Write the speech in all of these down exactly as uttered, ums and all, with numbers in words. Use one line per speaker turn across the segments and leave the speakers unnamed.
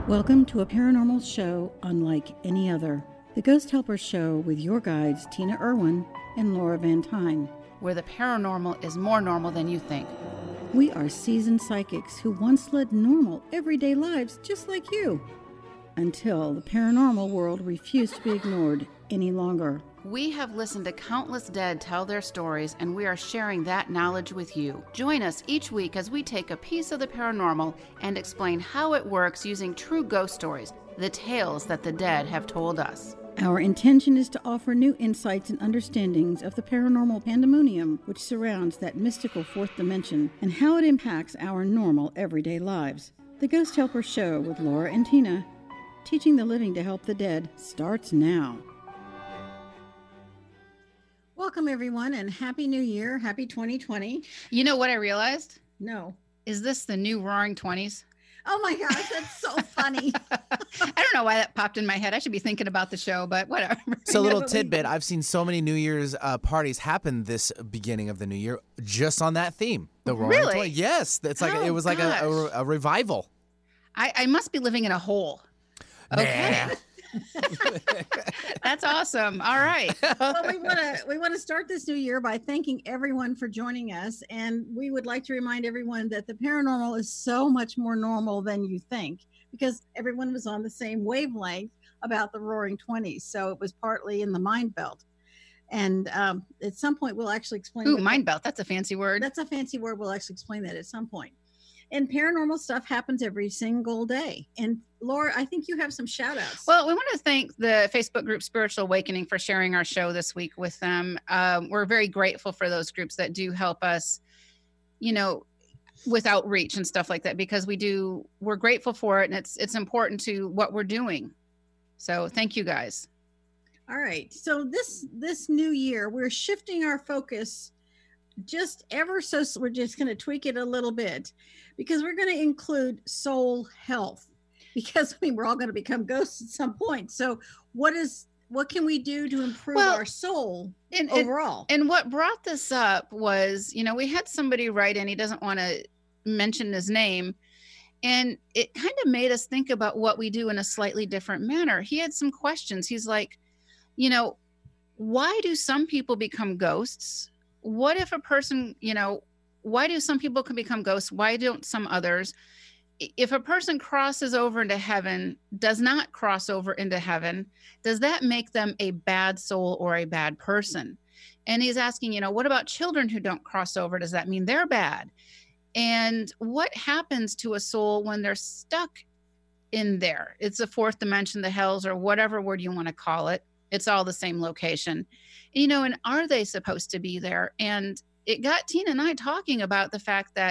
Welcome to a paranormal show unlike any other. The Ghost Helper Show with your guides Tina Irwin and Laura Van Tyne.
Where the paranormal is more normal than you think.
We are seasoned psychics who once led normal, everyday lives just like you. Until the paranormal world refused to be ignored any longer.
We have listened to countless dead tell their stories, and we are sharing that knowledge with you. Join us each week as we take a piece of the paranormal and explain how it works using true ghost stories, the tales that the dead have told us.
Our intention is to offer new insights and understandings of the paranormal pandemonium which surrounds that mystical fourth dimension and how it impacts our normal everyday lives. The Ghost Helper Show with Laura and Tina, teaching the living to help the dead, starts now. Welcome, everyone, and Happy New Year. Happy twenty twenty.
You know what I realized?
No.
Is this the new Roaring Twenties?
Oh my gosh, that's so funny.
I don't know why that popped in my head. I should be thinking about the show, but whatever.
So a little tidbit, I've seen so many New Year's uh, parties happen this beginning of the new year just on that theme. The Roaring
Really?
Twenties. Yes. It's like
Oh,
it was like a, a, a revival.
I, I must be living in a hole. Okay.
Nah.
That's awesome. All right.
Well, we want to we want to start this new year by thanking everyone for joining us, and we would like to remind everyone that the paranormal is so much more normal than you think, because everyone was on the same wavelength about the Roaring Twenties, so it was partly in the mind belt. And um, at some point, we'll actually explain.
Ooh,
what
mind
that,
belt. That's a fancy word.
That's a fancy word. We'll actually explain that at some point. And paranormal stuff happens every single day. And Laura, I think you have some shout outs.
Well, we want to thank the Facebook group Spiritual Awakening for sharing our show this week with them. Um, we're very grateful for those groups that do help us, you know, with outreach and stuff like that, because we do, we're grateful for it. And it's, it's important to what we're doing. So thank you guys.
All right. So this, this new year, we're shifting our focus just ever so, we're just going to tweak it a little bit, because we're going to include soul health, because I mean, we're all going to become ghosts at some point. So what is, what can we do to improve
Well,
our soul
and,
overall?
And, and what brought this up was, you know, we had somebody write in, he doesn't want to mention his name, and it kind of made us think about what we do in a slightly different manner. He had some questions. He's like, you know, why do some people become ghosts? What if a person, you know, why do some people can become ghosts? Why don't some others? If a person crosses over into heaven, does not cross over into heaven, does that make them a bad soul or a bad person? And he's asking, you know, what about children who don't cross over? Does that mean they're bad? And what happens to a soul when they're stuck in there? It's the fourth dimension, the hells, or whatever word you want to call it. It's all the same location, you know, and are they supposed to be there? And it got Tina and I talking about the fact that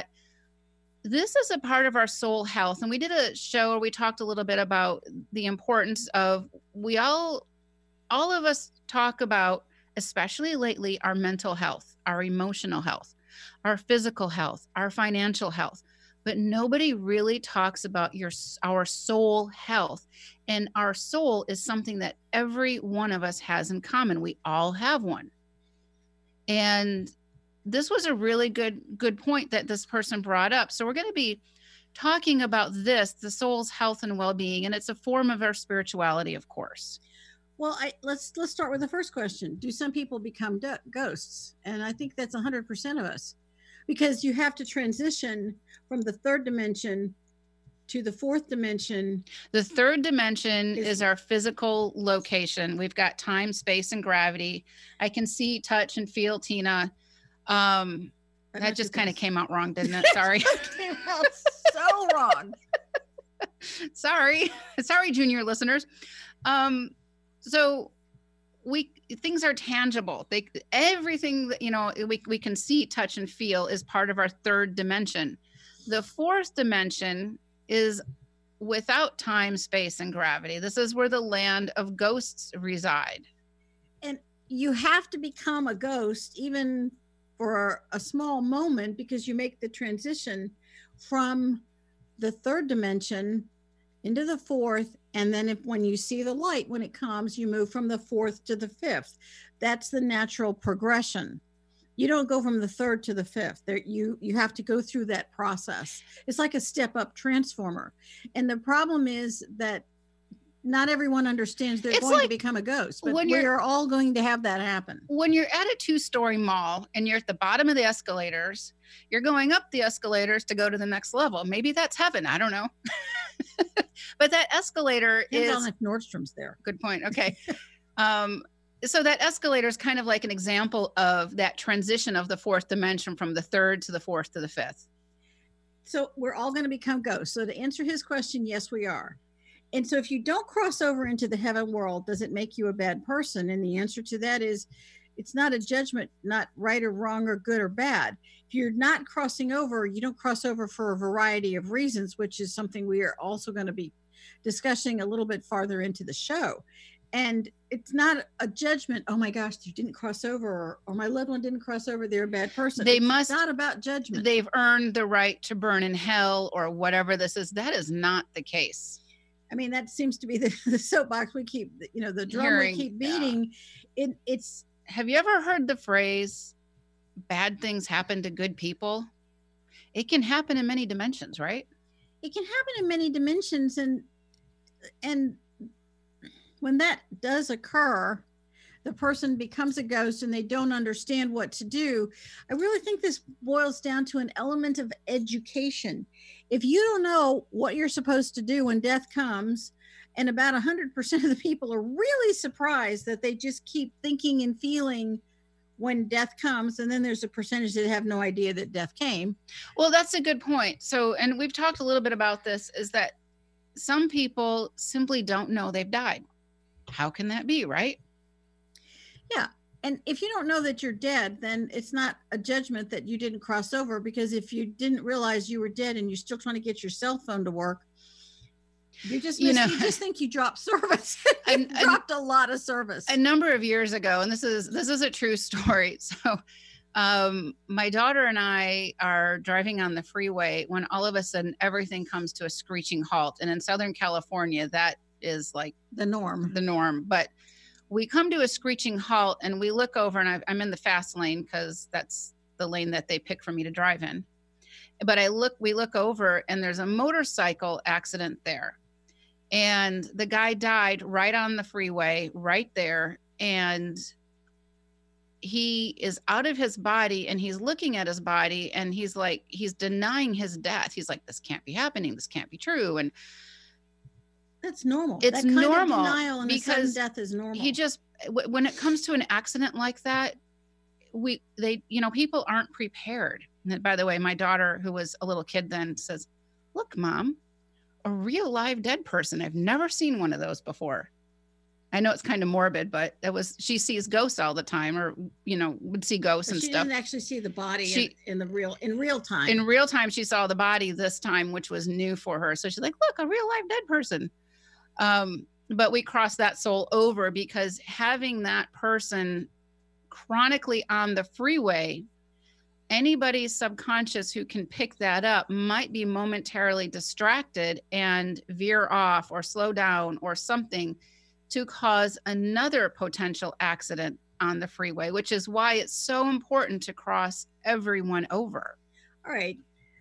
this is a part of our soul health. And we did a show where we talked a little bit about the importance of, we all, all of us talk about, especially lately, our mental health, our emotional health, our physical health, our financial health. But nobody really talks about your our soul health. And our soul is something that every one of us has in common. We all have one. And this was a really good good point that this person brought up. So we're going to be talking about this, the soul's health and well-being, and it's a form of our spirituality, of course.
Well, I, let's let's start with the first question. Do some people become do- ghosts? And I think that's one hundred percent of us, because you have to transition from the third dimension to the fourth dimension.
The third dimension
is,
is our physical location. We've got time, space, and gravity. I can see, touch, and feel, Tina. Um, that just kind of came out wrong, didn't it? Sorry.
It came out so wrong.
Sorry. Sorry, junior listeners. Um, so we things are tangible. They everything that, you know, we we can see, touch, and feel is part of our third dimension. The fourth dimension is without time, space, and gravity. This is where the land of ghosts reside.
And you have to become a ghost even for a small moment, because you make the transition from the third dimension into the fourth. And then if when you see the light, when it comes, you move from the fourth to the fifth. That's the natural progression. You don't go from the third to the fifth. There, you you have to go through that process. It's like a step up transformer. And the problem is that not everyone understands they're
It's
going to
like
become a ghost, but
when
we
you're-
are all going to have that happen.
When you're at a two-story mall and you're at the bottom of the escalators, you're going up the escalators to go to the next level. Maybe that's heaven. I don't know. But that escalator
Depends
is
on if Nordstrom's there.
good point. Okay. um, so that escalator is kind of like an example of that transition of the fourth dimension from the third to the fourth to the fifth.
So we're all going to become ghosts. So to answer his question, yes, we are. And so if you don't cross over into the heaven world, does it make you a bad person? And the answer to that is it's not a judgment, not right or wrong or good or bad. If you're not crossing over, you don't cross over for a variety of reasons, which is something we are also going to be discussing a little bit farther into the show. And it's not a judgment, oh my gosh, you didn't cross over, or, or my loved one didn't cross over, they're a bad person.
They
it's
must-
not about judgment.
They've earned the right to burn in hell or whatever this is. That is not the case.
I mean, that seems to be the, the soapbox we keep, you know, the drum
Hearing,
we keep
yeah.
beating. It, it's,
Have you ever heard the phrase, bad things happen to good people? It can happen in many dimensions, right?
it can happen in many dimensions. And, and when that does occur, the person becomes a ghost and they don't understand what to do. I really think this boils down to an element of education. If you don't know what you're supposed to do when death comes, and about one hundred percent of the people are really surprised that they just keep thinking and feeling when death comes, and then there's a percentage that have no idea that death came.
Well, that's a good point. So, and we've talked a little bit about this, is that some people simply don't know they've died. How can that be, right?
Yeah. And if you don't know that you're dead, then it's not a judgment that you didn't cross over, because if you didn't realize you were dead and you're still trying to get your cell phone to work, you just
You
you,
know-
you just think you dropped service. you
And- and-
dropped a lot of service.
A number of years ago, and this is this is a true story. So um my daughter and I are driving on the freeway when all of a sudden everything comes to a screeching halt. And in Southern California, that is like
the norm.
the norm. But we come to a screeching halt and we look over, and I've, I'm in the fast lane because that's the lane that they pick for me to drive in. But I look, we look over, and there's a motorcycle accident there. And the guy died right on the freeway, right there. And he is out of his body, and he's looking at his body, and he's like, he's denying his death. He's like, this can't be happening. This can't be true. And
That's normal.
It's
that kind
normal
of denial and a sudden
because
death is normal.
he just, w- when it comes to an accident like that, we, they, you know, people aren't prepared. And then, by the way, my daughter, who was a little kid then, says, look, Mom, a real live dead person. I've never seen one of those before. I know it's kind of morbid, but that was, she sees ghosts all the time, or, you know, would see ghosts
But
and
she
stuff.
didn't actually see the body
She-
in, in the real in real time.
In real time, she saw the body this time, which was new for her. So she's like, look, a real live dead person. Um, but we crossed that soul over because having that person chronically on the freeway, anybody subconscious who can pick that up might be momentarily distracted and veer off or slow down or something to cause another potential accident on the freeway, which is why it's so important to cross everyone over.
All right.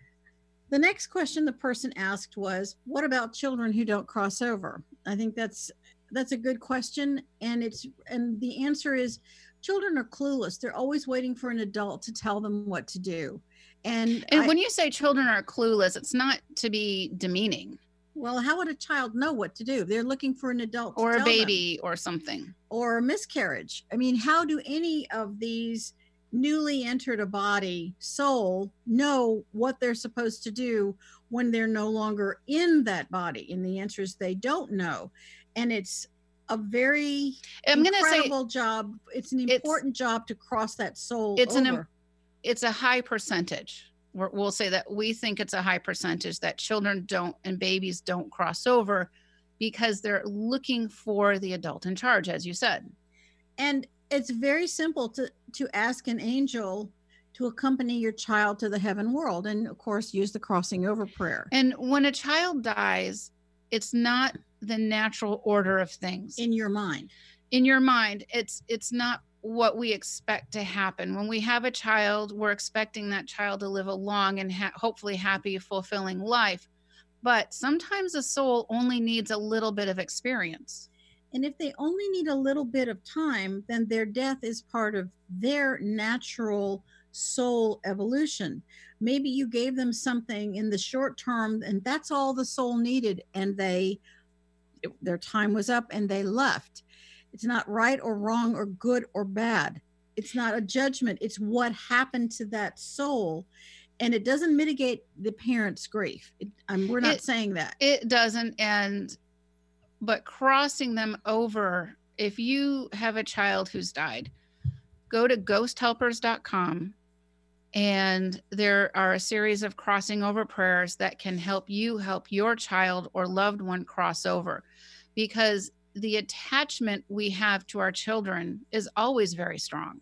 The next question the person asked was, what about children who don't cross over? I think that's that's a good question. And it's and the answer is children are clueless. They're always waiting for an adult to tell them what to do. And,
And
I-
when you say children are clueless, it's not to be demeaning,
well, how would a child know what to do? They're looking for an adult to
or a
tell them.
baby or something.
Or a miscarriage. I mean, how do any of these newly entered a body soul know what they're supposed to do when they're no longer in that body? And the answer is they don't know. And it's a very
I'm going to say
incredible job. It's an
it's-
important job to cross that soul
it's an
over.
it's a high percentage. We're, we'll say that we think it's a high percentage that children don't and babies don't cross over because they're looking for the adult in charge, as you said.
And it's very simple to to ask an angel to accompany your child to the heaven world, and of course use the crossing over prayer.
And when a child dies, it's not the natural order of things.
In your mind.
In your mind, it's it's not what we expect to happen. When we have a child, we're expecting that child to live a long and ha- hopefully happy, fulfilling life. But sometimes a soul only needs a little bit of experience.
And if they only need a little bit of time, then their death is part of their natural soul evolution. Maybe you gave them something in the short term and that's all the soul needed, and they their time was up and they left. It's not right or wrong or good or bad. It's not a judgment. It's what happened to that soul. And it doesn't mitigate the parent's grief. It, um, we're not
It-
saying that.
It doesn't. And, but crossing them over, if you have a child who's died, go to ghost helpers dot com. And there are a series of crossing over prayers that can help you help your child or loved one cross over, because the attachment we have to our children is always very strong.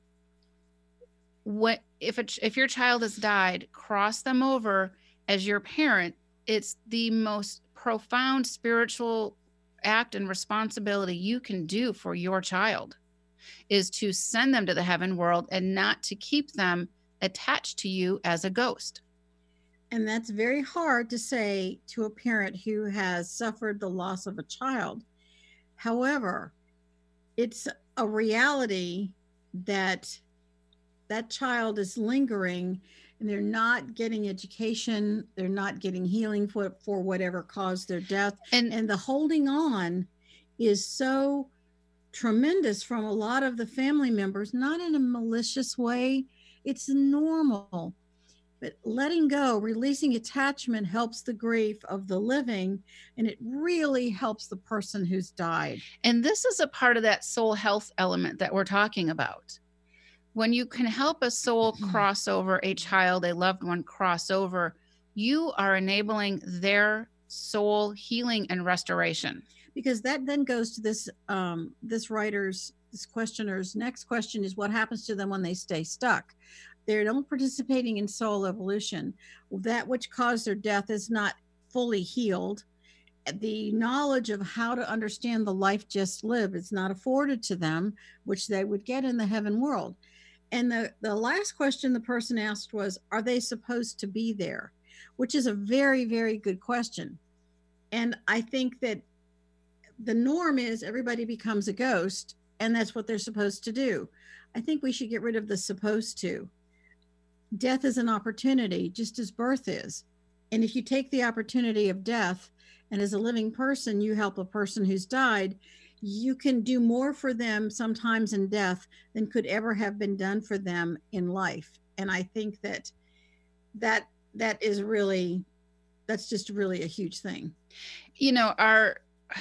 What if a, if your child has died, cross them over as your parent. It's the most profound spiritual act and responsibility you can do for your child, is to send them to the heaven world and not to keep them attached to you as a ghost.
And that's very hard to say to a parent who has suffered the loss of a child. However, it's a reality that that child is lingering and they're not getting education, they're not getting healing for, for whatever caused their death.
And,
And the holding on is so tremendous from a lot of the family members, not in a malicious way. It's normal. But letting go, releasing attachment helps the grief of the living, and it really helps the person who's died.
and this is a part of that soul health element that we're talking about. When you can help a soul cross over, a child, a loved one cross over, you are enabling their soul healing and restoration.
Because that then goes to this um, this writer's, this questioner's next question is, what happens to them when they stay stuck? They're not participating in soul evolution. That which caused their death is not fully healed. The knowledge of how to understand the life just lived is not afforded to them, which they would get in the heaven world. And the, the last question the person asked was, are they supposed to be there? Which is a very, very good question. And I think that the norm is everybody becomes a ghost, and that's what they're supposed to do. I think we should get rid of the supposed to. Death is an opportunity, just as birth is. And if you take the opportunity of death, and as a living person, you help a person who's died, you can do more for them sometimes in death than could ever have been done for them in life. And I think that that that is really, that's just really a huge thing.
You know, our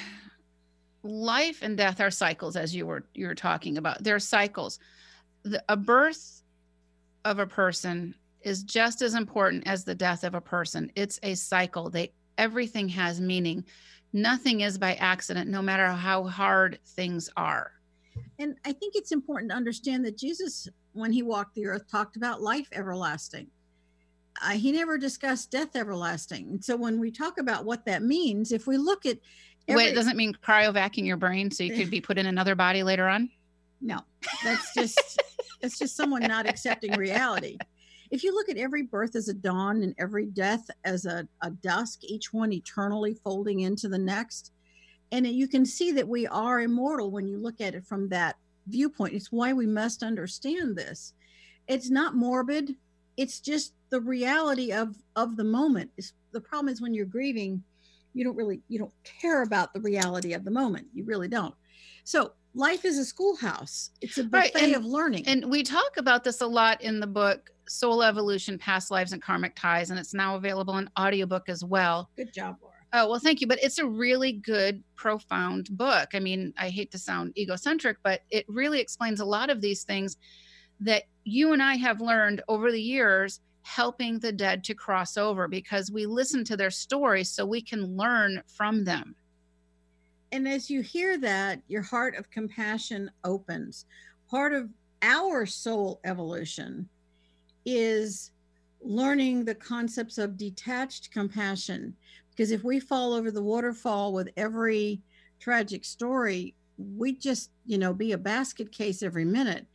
life and death are cycles, as you were you were talking about. They're cycles. The, a birth of a person is just as important as the death of a person. It's a cycle. They everything has meaning. Nothing is by accident, no matter how hard things are.
And I think it's important to understand that Jesus, when he walked the earth, talked about life everlasting. Uh, he never discussed death everlasting. And so when we talk about what that means, if we look at every,
Wait, it doesn't mean cryovacing your brain so you could be put in another body later on?
No, that's just that's just someone not accepting reality. If you look at every birth as a dawn and every death as a, a dusk, each one eternally folding into the next, and you can see that we are immortal when you look at it from that viewpoint. It's why we must understand this. It's not morbid. It's just the reality of of the moment. It's, the problem is when you're grieving, you don't really you don't care about the reality of the moment. You really don't. So life is a schoolhouse. It's a buffet
Right, and-
of learning.
And we talk about this a lot in the book, Soul Evolution, Past Lives and Karmic Ties, and it's now available in audiobook as well.
Good job, Laura.
Oh, well, thank you. But it's a really good, profound book. I mean, I hate to sound egocentric, but it really explains a lot of these things that you and I have learned over the years, helping the dead to cross over, because we listen to their stories so we can learn from them.
And as you hear that, your heart of compassion opens. Part of our soul evolution is learning the concepts of detached compassion. Because if we fall over the waterfall with every tragic story, we just, you know, be a basket case every minute.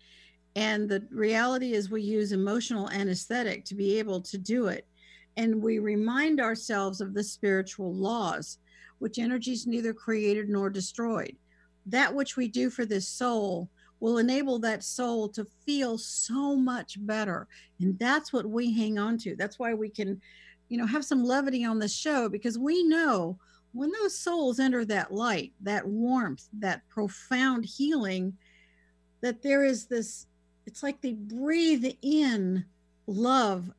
And the reality is we use emotional anesthetic to be able to do it. And we remind ourselves of the spiritual laws, which energy is neither created nor destroyed. That which we do for this soul will enable that soul to feel so much better. And that's what we hang on to. That's why we can, you know, have some levity on the show, because we know when those souls enter that light, that warmth, that profound healing, that there is this, it's like they breathe in love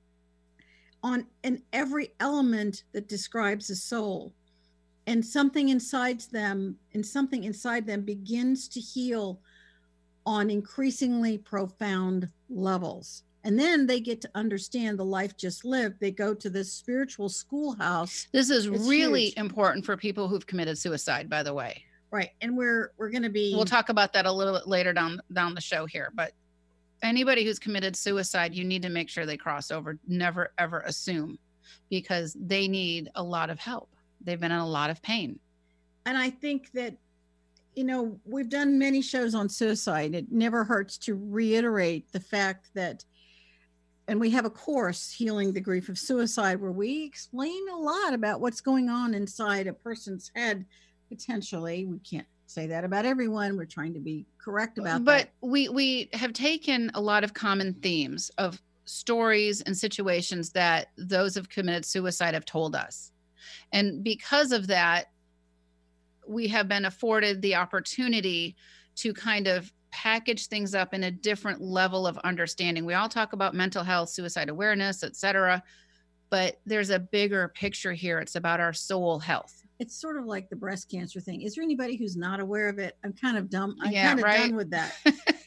on in every element that describes a soul. And something inside them, and something inside them begins to heal on increasingly profound levels. And then they get to understand the life just lived. They go to this spiritual schoolhouse.
This is
It's
really
huge.
important for people who've committed suicide, by the way.
Right. And we're we're going to be
We'll talk about that a little bit later down down the show here, but anybody who's committed suicide, you need to make sure they cross over. Never ever assume, because they need a lot of help. They've been in a lot of pain.
And I think that, you know, we've done many shows on suicide. It never hurts to reiterate the fact that, and we have a course, Healing the Grief of Suicide, where we explain a lot about what's going on inside a person's head, potentially. We can't say that about everyone. We're trying to be correct about
but
that.
we we have taken a lot of common themes of stories and situations that those who've committed suicide have told us. And because of that, we have been afforded the opportunity to kind of package things up in a different level of understanding. We all talk about mental health, suicide awareness, et cetera, but there's a bigger picture here. It's about our soul health.
It's sort of like the breast cancer thing. Is there anybody who's not aware of it? I'm kind of dumb. I'm
Yeah,
kind of
right?
done with that.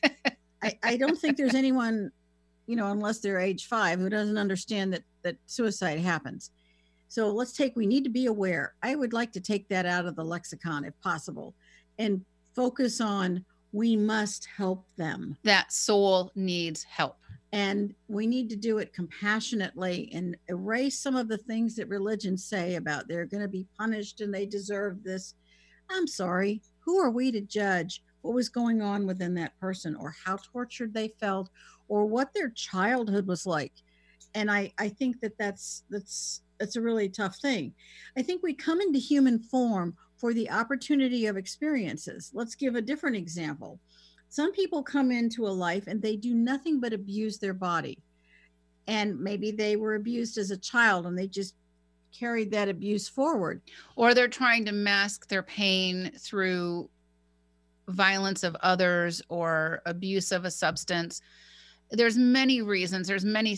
I, I don't think there's anyone, you know, unless they're age five, who doesn't understand that that suicide happens. So let's take, we need to be aware. I would like to take that out of the lexicon if possible, and focus on, we must help them.
That soul needs help.
And we need to do it compassionately and erase some of the things that religions say about they're going to be punished and they deserve this. I'm sorry. Who are we to judge what was going on within that person, or how tortured they felt, or what their childhood was like? And I, I think that that's, that's, that's a really tough thing. I think we come into human form for the opportunity of experiences. Let's give a different example. Some people come into a life and they do nothing but abuse their body. And maybe they were abused as a child and they just carried that abuse forward.
Or they're trying to mask their pain through violence of others or abuse of a substance. There's many reasons. There's many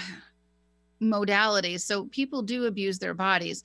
modalities. So people do abuse their bodies.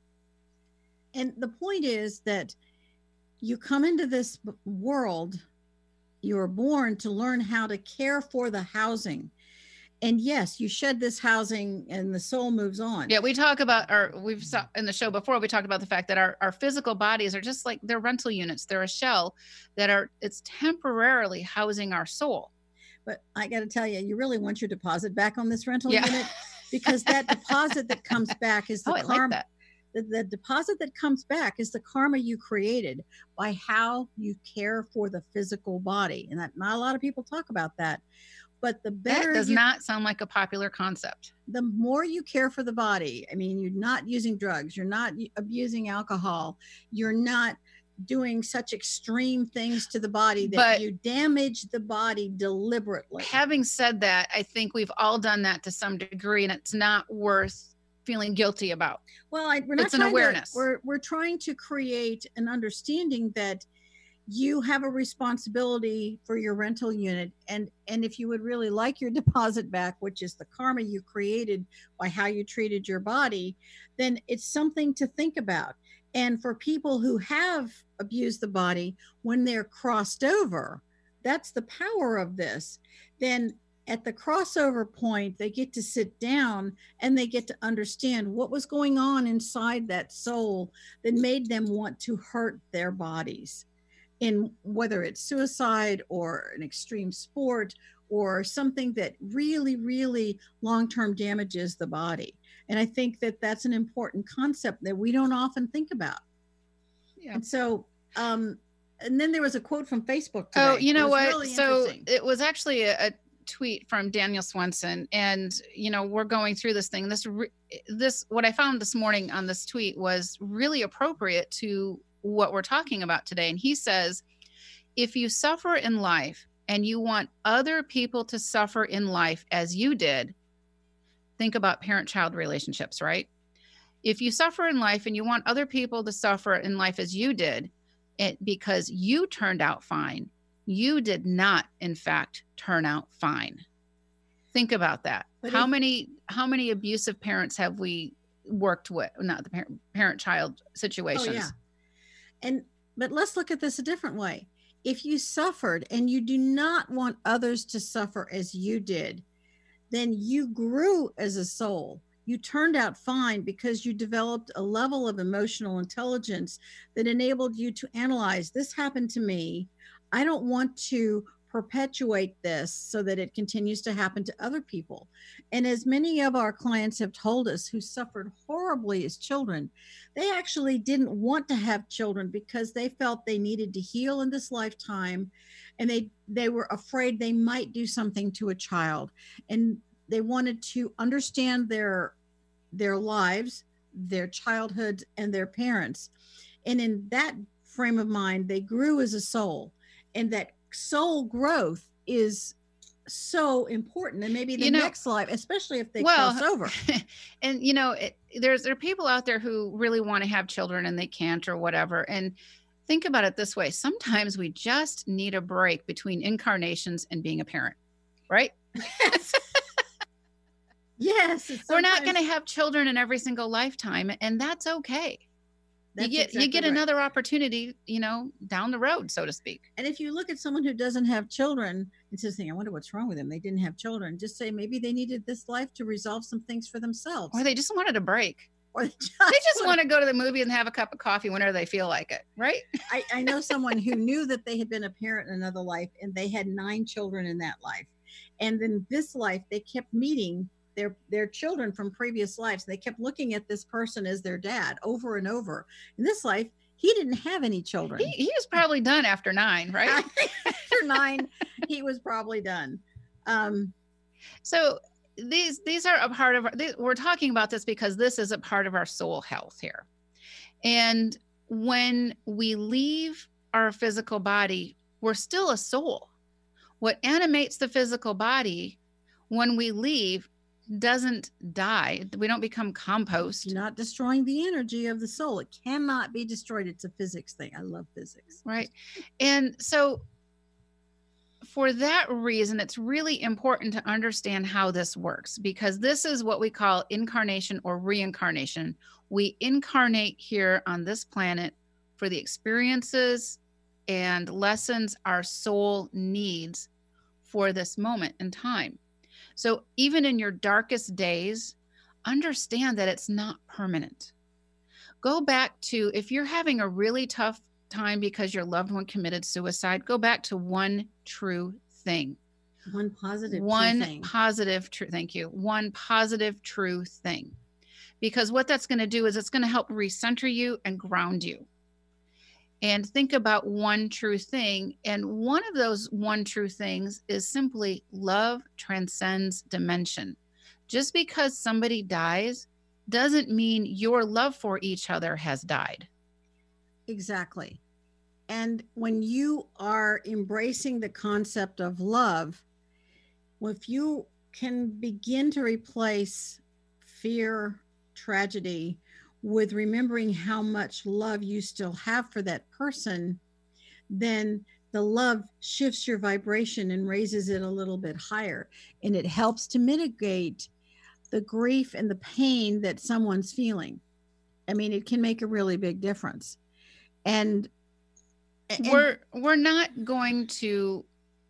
And the point is that you come into this world, you're born to learn how to care for the housing. And yes, you shed this housing and the soul moves on.
Yeah, we talk about our, we've saw in the show before, we talked about the fact that our, our physical bodies are just like, they're rental units. They're a shell that are, it's temporarily housing our soul.
But I got to tell you, you really want your deposit back on this rental
Yeah.
unit, because that deposit that comes back is the
Oh, I like
karma.
that.
The, the deposit that comes back is the karma you created by how you care for the physical body. And that, not a lot of people talk about that. But the better
That does
you,
not sound like a popular concept.
the more you care for the body. I mean, you're not using drugs, you're not abusing alcohol, you're not doing such extreme things to the body that
But-
you damage the body deliberately.
Having said that, I think we've all done that to some degree, and it's not worth feeling guilty about.
Well, I, we're not
It's an
trying to-
awareness.
we're we're trying to create an understanding that you have a responsibility for your rental unit, and and if you would really like your deposit back, which is the karma you created by how you treated your body, then it's something to think about. And for people who have abused the body, when they're crossed over, that's the power of this. Then at the crossover point, they get to sit down and they get to understand what was going on inside that soul that made them want to hurt their bodies, in whether it's suicide or an extreme sport or something that really, really long-term damages the body. And I think that that's an important concept that we don't often think about.
Yeah.
And so um, and then there was a quote from Facebook today.
Oh, you know what?
Really
So it was actually a, a tweet from Daniel Swenson, and you know, we're going through this thing. This, re- this, what I found this morning on this tweet was really appropriate to what we're talking about today. And he says, if you suffer in life and you want other people to suffer in life as you did, think about parent-child relationships, right? If you suffer in life and you want other people to suffer in life as you did, it because you turned out fine, you did not, in fact, turn out fine. Think about that. But how if, many how many abusive parents have we worked with? Not the parent parent-child situations. Oh, yeah.
And but let's look at this a different way. If you suffered and you do not want others to suffer as you did, then you grew as a soul. You turned out fine because you developed a level of emotional intelligence that enabled you to analyze, this happened to me. I don't want to perpetuate this so that it continues to happen to other people. And as many of our clients have told us who suffered horribly as children, they actually didn't want to have children because they felt they needed to heal in this lifetime, and they they were afraid they might do something to a child, and they wanted to understand their their lives, their childhood, and their parents. And in that frame of mind, they grew as a soul, and that soul growth is so important. And maybe the you know, next life, especially if they well, cross over.
And you know, it, there's there are people out there who really want to have children and they can't or whatever. And think about it this way: sometimes we just need a break between incarnations and being a parent, right?
Yes,
we're not going to have children in every single lifetime, and that's okay. That's you get exactly you get right. Another opportunity, you know, down the road, so to speak.
And if you look at someone who doesn't have children and says, "I wonder what's wrong with them. They didn't have children." Just say maybe they needed this life to resolve some things for themselves,
or they just wanted a break, or they just, they just want to go to the movie and have a cup of coffee whenever they feel like it, right?
I, I know someone who knew that they had been a parent in another life, and they had nine children in that life, and then this life they kept meeting their their children from previous lives. They kept looking at this person as their dad over and over. In this life, he didn't have any children.
He, he was probably done after nine, right?
After nine, he was probably done. Um,
so these these are a part of our, they, we're talking about this because this is a part of our soul health here. And when we leave our physical body, we're still a soul. What animates the physical body when we leave doesn't die. We don't become compost.
You're not destroying the energy of the soul. It cannot be destroyed. It's a physics thing. I love physics.
Right. And so for that reason, it's really important to understand how this works, because this is what we call incarnation or reincarnation. We incarnate here on this planet for the experiences and lessons our soul needs for this moment in time. So even in your darkest days, understand that it's not permanent. Go back to, if you're having a really tough time because your loved one committed suicide, go back to one true thing.
One positive
one
true thing.
positive true, thank you. One positive true thing. Because what that's going to do is it's going to help recenter you and ground you. And think about one true thing. And one of those one true things is simply love transcends dimension. Just because somebody dies doesn't mean your love for each other has died.
Exactly. And when you are embracing the concept of love, if you can begin to replace fear, tragedy, with remembering how much love you still have for that person, then the love shifts your vibration and raises it a little bit higher. And it helps to mitigate the grief and the pain that someone's feeling. I mean, it can make a really big difference. And,
and we're we're not going to,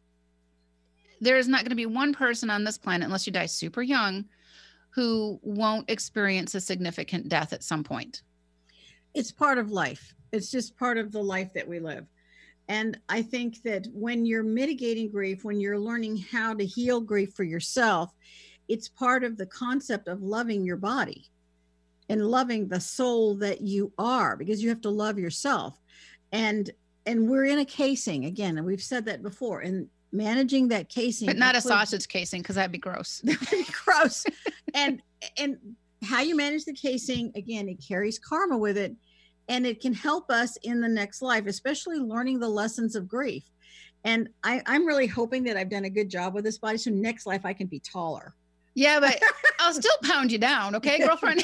there's not going to be one person on this planet, unless you die super young, who won't experience a significant death at some point.
It's part of life. It's just part of the life that we live. And I think that when you're mitigating grief, when you're learning how to heal grief for yourself, it's part of the concept of loving your body and loving the soul that you are, because you have to love yourself. And and we're in a casing again, and we've said that before, and managing that casing,
but not a
includes-
sausage casing, because that'd be gross.
That'd be gross. and and how you manage the casing, again, it carries karma with it, and it can help us in the next life, especially learning the lessons of grief. And I, I'm really hoping that I've done a good job with this body, so next life I can be taller.
Yeah, but I'll still pound you down, okay, girlfriend?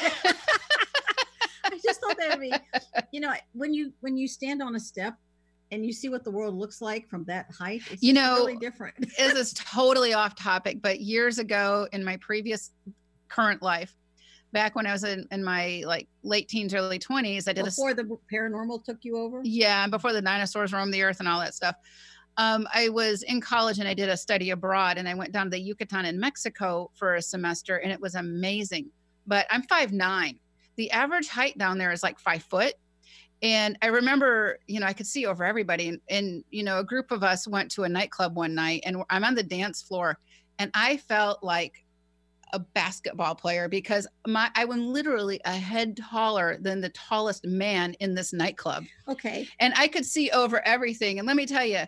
I just thought that would be, you know, when you when you stand on a step and you see what the world looks like from that height, it's
you
just
know,
really different.
This is totally off topic, but years ago in my previous current life, back when I was in, in my like late teens, early twenties, I did
before
a,
the paranormal took you over.
Yeah, before the dinosaurs roamed the earth and all that stuff. Um, I was in college and I did a study abroad, and I went down to the Yucatan in Mexico for a semester, and it was amazing. But I'm five nine. The average height down there is like five foot. And I remember, you know, I could see over everybody. And, and, you know, a group of us went to a nightclub one night, and I'm on the dance floor, and I felt like a basketball player because my I was literally a head taller than the tallest man in this nightclub.
Okay.
And I could see over everything. And let me tell you,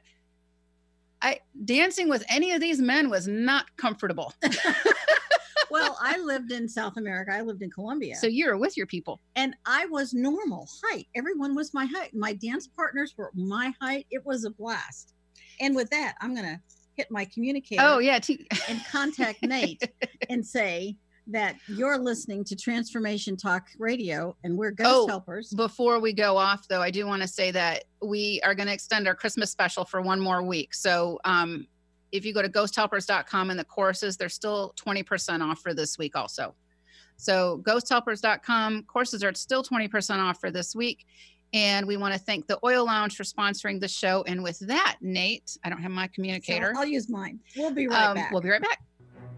I dancing with any of these men was not comfortable.
Well, I lived in South America. I lived in Colombia.
So you were with your people.
And I was normal height. Everyone was my height. My dance partners were my height. It was a blast. And with that, I'm going to hit my communicator.
Oh, yeah. T-
and contact Nate and say that you're listening to Transformation Talk Radio, and we're Ghost
oh,
Helpers.
Before we go off, though, I do want to say that we are going to extend our Christmas special for one more week. So um, if you go to ghost helpers dot com and the courses, they're still twenty percent off for this week also. So ghost helpers dot com courses are still twenty percent off for this week. And we want to thank the Oil Lounge for sponsoring the show. And with that, Nate, I don't have my communicator.
So I'll use mine. We'll be right
um,
back.
We'll be right back.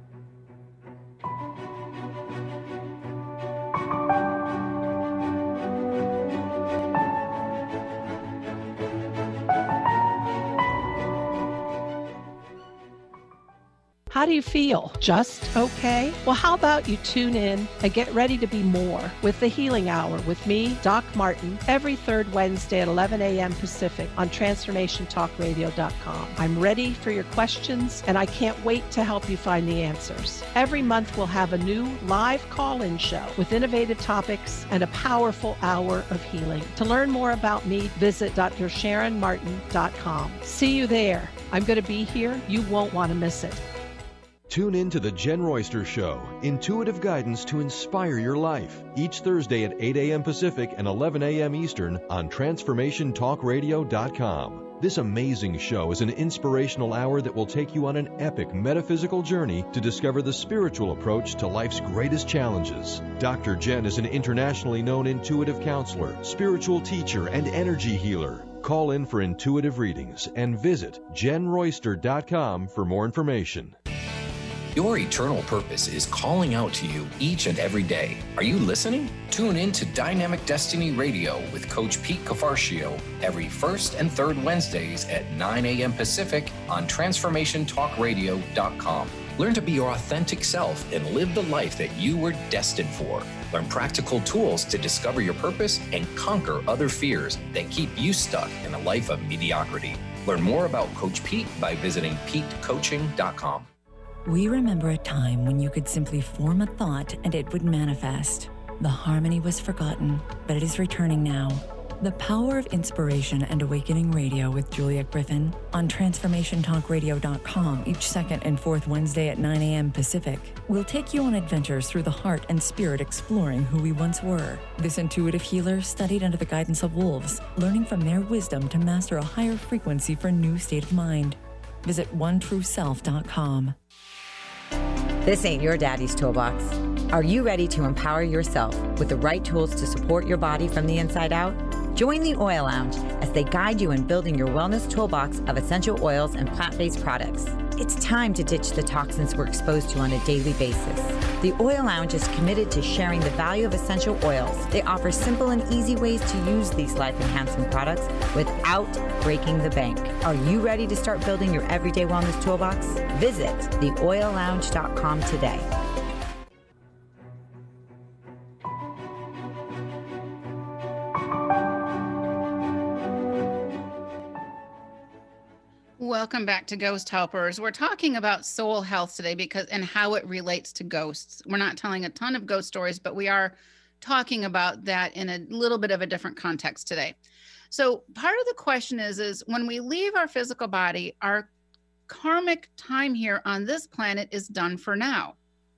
How do you feel? Just okay? Well, how about you tune in and get ready to be more with the Healing Hour with me, Doc Martin, every third Wednesday at eleven a.m. Pacific on transformation talk radio dot com. I'm ready for your questions, and I can't wait to help you find the answers. Every month we'll have a new live call-in show with innovative topics and a powerful hour of healing. To learn more about me, visit d r sharon martin dot com. See you there. I'm going to be here. You won't want to miss it.
Tune in to The Jen Royster Show, intuitive guidance to inspire your life, each Thursday at eight a.m. Pacific and eleven a.m. Eastern on transformation talk radio dot com. This amazing show is an inspirational hour that will take you on an epic metaphysical journey to discover the spiritual approach to life's greatest challenges. Doctor Jen is an internationally known intuitive counselor, spiritual teacher, and energy healer. Call in for intuitive readings and visit jen royster dot com for more information.
Your eternal purpose is calling out to you each and every day. Are you listening? Tune in to Dynamic Destiny Radio with Coach Pete Cafarcio every first and third Wednesdays at nine a.m. Pacific on transformation talk radio dot com. Learn to be your authentic self and live the life that you were destined for. Learn practical tools to discover your purpose and conquer other fears that keep you stuck in a life of mediocrity. Learn more about Coach Pete by visiting pete coaching dot com.
We remember a time when you could simply form a thought and it would manifest. The harmony was forgotten, but it is returning now. The Power of Inspiration and Awakening Radio with Juliet Griffin on transformation talk radio dot com each second and fourth Wednesday at nine a.m. Pacific. We'll take you on adventures through the heart and spirit, exploring who we once were. This intuitive healer studied under the guidance of wolves, learning from their wisdom to master a higher frequency for a new state of mind. Visit one true self dot com.
This ain't your daddy's toolbox. Are you ready to empower yourself with the right tools to support your body from the inside out? Join the Oil Lounge as they guide you in building your wellness toolbox of essential oils and plant-based products. It's time to ditch the toxins we're exposed to on a daily basis. The Oil Lounge is committed to sharing the value of essential oils. They offer simple and easy ways to use these life-enhancing products without breaking the bank. Are you ready to start building your everyday wellness toolbox? Visit the oil lounge dot com today.
welcome back to Ghost Helpers. We're talking about soul health today because and how it relates to ghosts. We're not telling a ton of ghost stories, but we are talking about that in a little bit of a different context today. So part of the question is, is when we leave our physical body, our karmic time here on this planet is done for now.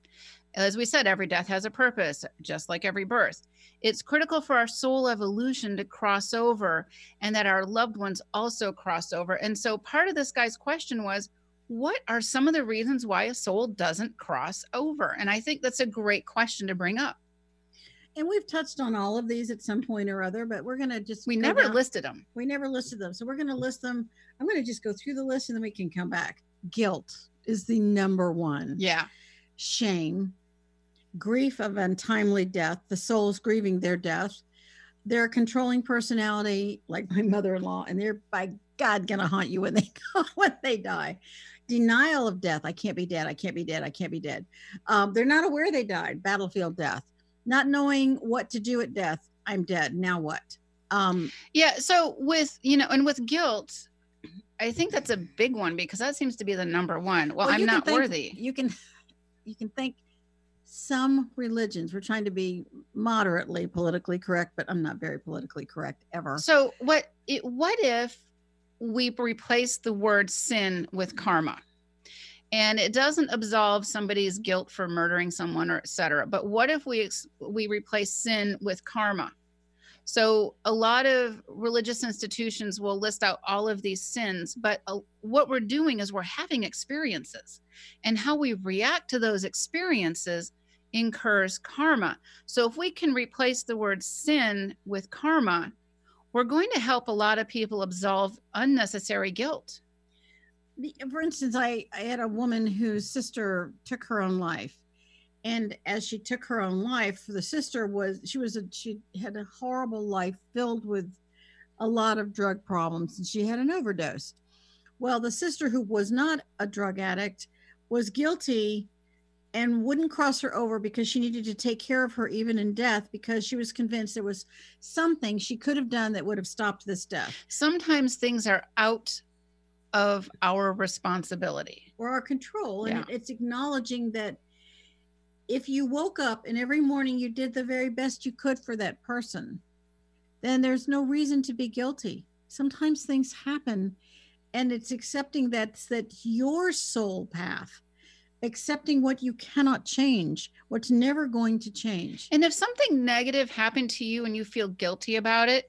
As we said, every death has a purpose, just like every birth. It's critical for our soul evolution to cross over and that our loved ones also cross over. And so part of this guy's question was, what are some of the reasons why a soul doesn't cross over? And I think that's a great question to bring up.
And we've touched on all of these at some point or other, but we're going to just
We
go
never
down.
listed them.
We never listed them. So we're going to list them. I'm going to just go through the list and then we can come back. Guilt is the number one.
Yeah.
Shame, grief of untimely death. The soul is grieving their death. They're a controlling personality, like my mother-in-law, and they're by God going to haunt you when they when they die. Denial of death. I can't be dead. I can't be dead. I can't be dead. Um, they're not aware they died. Battlefield death. Not knowing what to do at death. I'm dead. Now what? Um,
yeah. So with, you know, and with guilt, I think that's a big one because that seems to be the number one. Well,
well,
I'm
you can
not
think-
worthy.
You can, you can think some religions, we're trying to be moderately politically correct, but I'm not very politically correct ever.
So what, it, what if we replace the word sin with karma? And it doesn't absolve somebody's guilt for murdering someone or et cetera. But what if we ex- we replace sin with karma? So a lot of religious institutions will list out all of these sins, but uh, what we're doing is we're having experiences, and how we react to those experiences incurs karma. So if we can replace the word sin with karma, we're going to help a lot of people absolve unnecessary guilt.
For instance, I, I had a woman whose sister took her own life. And as she took her own life, the sister was, she was, a, she had a horrible life filled with a lot of drug problems, and she had an overdose. Well, the sister, who was not a drug addict, was guilty and wouldn't cross her over because she needed to take care of her even in death, because she was convinced there was something she could have done that would have stopped this death.
Sometimes things are out of our responsibility
or our control. And
Yeah.
it's acknowledging that if you woke up and every morning you did the very best you could for that person, then there's no reason to be guilty. Sometimes things happen, and it's accepting that that's your soul path, accepting what you cannot change, what's never going to change.
And if something negative happened to you and you feel guilty about it,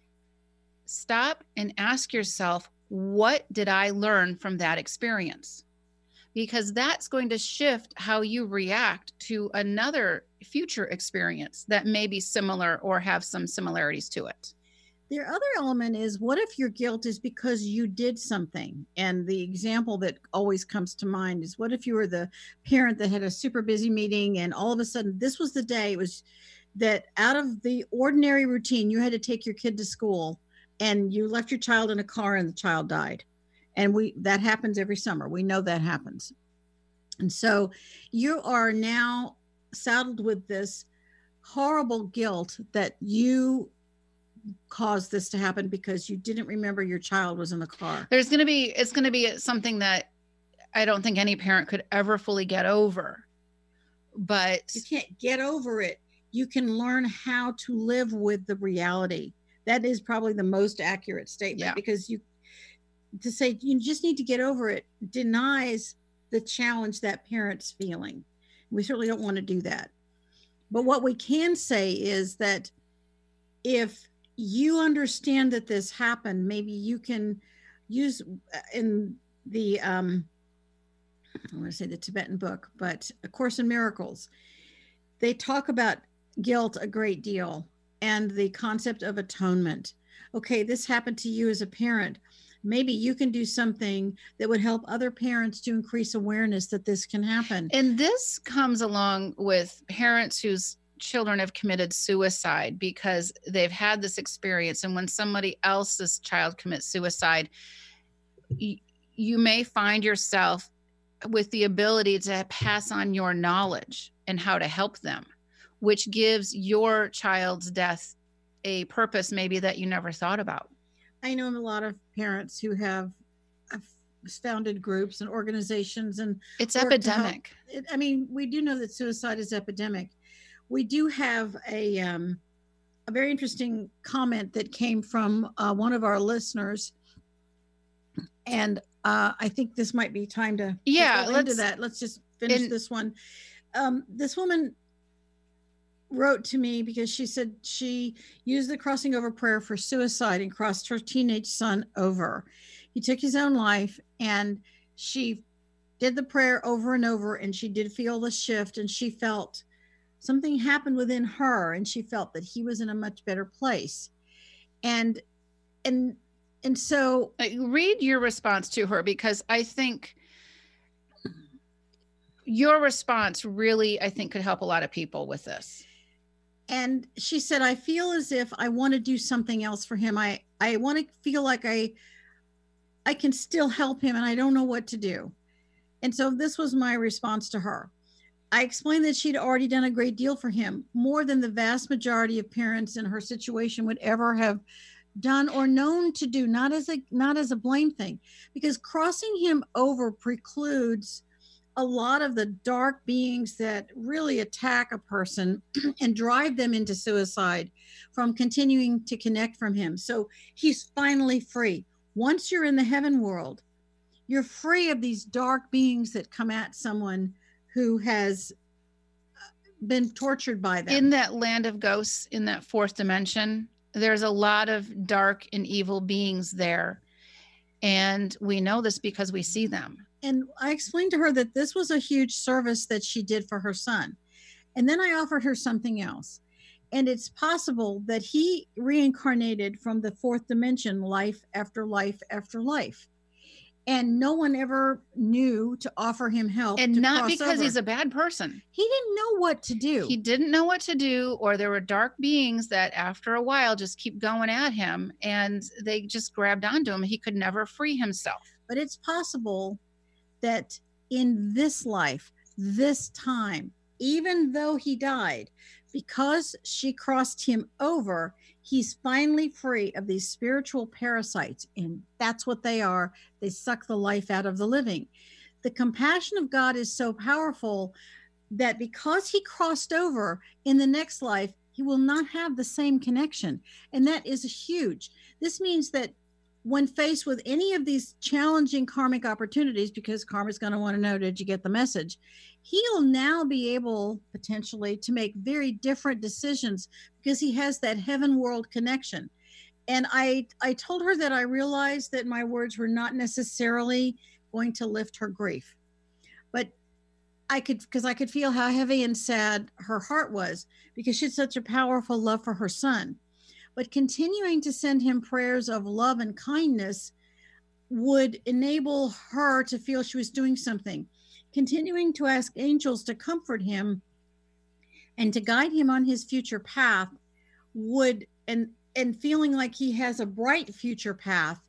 stop and ask yourself, what did I learn from that experience? Because that's going to shift how you react to another future experience that may be similar or have some similarities to it.
The other element is, what if your guilt is because you did something? And the example that always comes to mind is, what if you were the parent that had a super busy meeting and all of a sudden this was the day it was that out of the ordinary routine, you had to take your kid to school and you left your child in a car and the child died. And we, that happens every summer. We know that happens. And so you are now saddled with this horrible guilt that you caused this to happen because you didn't remember your child was in the car.
There's going to be, it's going to be something that I don't think any parent could ever fully get over. But
you can't get over it. You can learn how to live with the reality. That is probably the most accurate statement,
Yeah.
because you, to say you just need to get over it denies the challenge that parent's feeling. We certainly don't want to do that. But what we can say is that if you understand that this happened, maybe you can use in the, um, I want to say the Tibetan book, but A Course in Miracles, they talk about guilt a great deal and the concept of atonement. Okay, this happened to you as a parent. Maybe you can do something that would help other parents to increase awareness that this can happen.
And this comes along with parents whose children have committed suicide because they've had this experience. And when somebody else's child commits suicide, you, you may find yourself with the ability to pass on your knowledge and how to help them, which gives your child's death a purpose maybe that you never thought about.
I know a lot of parents who have founded groups and organizations and
it's
work to help.
epidemic.
It, I mean, we do know that suicide is epidemic. We do have a um, a very interesting comment that came from uh, one of our listeners, and uh, I think this might be time to
Yeah,
go into
let's-
that. Let's just finish
in-
this one. Um, this woman wrote to me because she said she used the crossing over prayer for suicide and crossed her teenage son over. He took his own life, and she did the prayer over and over, and she did feel the shift, and she felt something happened within her, and she felt that he was in a much better place. And and and so
Like, read your response to her, because I think your response really, I think, could help a lot of people with this.
and she said, I feel as if I want to do something else for him. I I want to feel like I I can still help him, and I don't know what to do. And so this was my response to her. I explained that she'd already done a great deal for him, more than the vast majority of parents in her situation would ever have done or known to do, not as a not as a blame thing, because crossing him over precludes a lot of the dark beings that really attack a person and drive them into suicide from continuing to connect from him. So he's finally free. Once you're in the heaven world, you're free of these dark beings that come at someone who has been tortured by them.
In that land of ghosts, in that fourth dimension, there's a lot of dark and evil beings there. And we know this because we see them.
And I explained to her that this was a huge service that she did for her son. And then I offered her something else. And it's possible that he reincarnated from the fourth dimension, life after life after life. And no one ever knew to offer him help.
And
to
not
cross
because
over.
he's a bad person.
He didn't know what to do.
He didn't know what to do, or there were dark beings that after a while just keep going at him, and they just grabbed onto him. He could never free himself.
But it's possible that in this life, this time, even though he died, because she crossed him over, he's finally free of these spiritual parasites. And that's what they are. They suck the life out of the living. The compassion of God is so powerful that because he crossed over, in the next life, he will not have the same connection. And that is huge. This means that when faced with any of these challenging karmic opportunities, because karma's going to want to know, did you get the message? He'll now be able potentially to make very different decisions because he has that heaven world connection. And I, I told her that I realized that my words were not necessarily going to lift her grief, but I could, because I could feel how heavy and sad her heart was because she had such a powerful love for her son. But continuing to send him prayers of love and kindness would enable her to feel she was doing something. Continuing to ask angels to comfort him and to guide him on his future path would, and and feeling like he has a bright future path,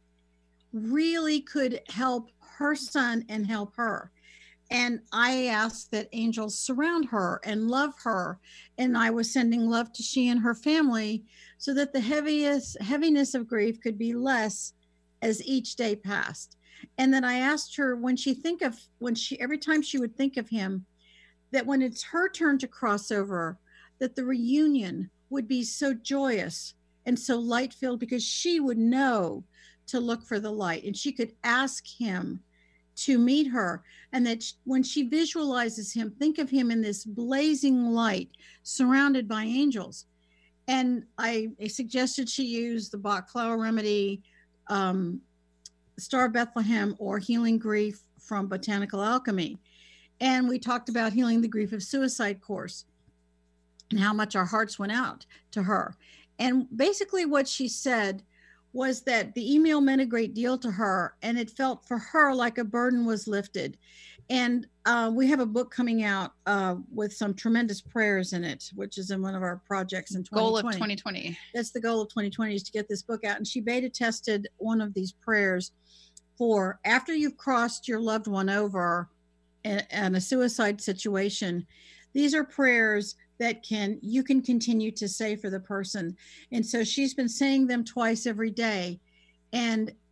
really could help her son and help her. And I asked that angels surround her and love her. And I was sending love to she and her family so that the heaviest heaviness of grief could be less as each day passed. And then I asked her when she think of, when she, every time she would think of him, that when it's her turn to cross over, that the reunion would be so joyous and so light filled because she would know to look for the light and she could ask him to meet her. And that when she visualizes him, think of him in this blazing light surrounded by angels. And I, I suggested she use the Bach flower remedy, um, Star of Bethlehem, or Healing Grief from Botanical Alchemy. And we talked about Healing the Grief of Suicide course and how much our hearts went out to her. And basically what she said was that the email meant a great deal to her, and it felt for her like a burden was lifted. And uh, we have a book coming out uh, with some tremendous prayers in it, which is in one of our projects in twenty twenty.
Goal of twenty twenty.
That's the goal of twenty twenty, is to get this book out. And she beta tested one of these prayers for after you've crossed your loved one over in, in a suicide situation. These are prayers that can you can continue to say for the person. And so she's been saying them twice every day. And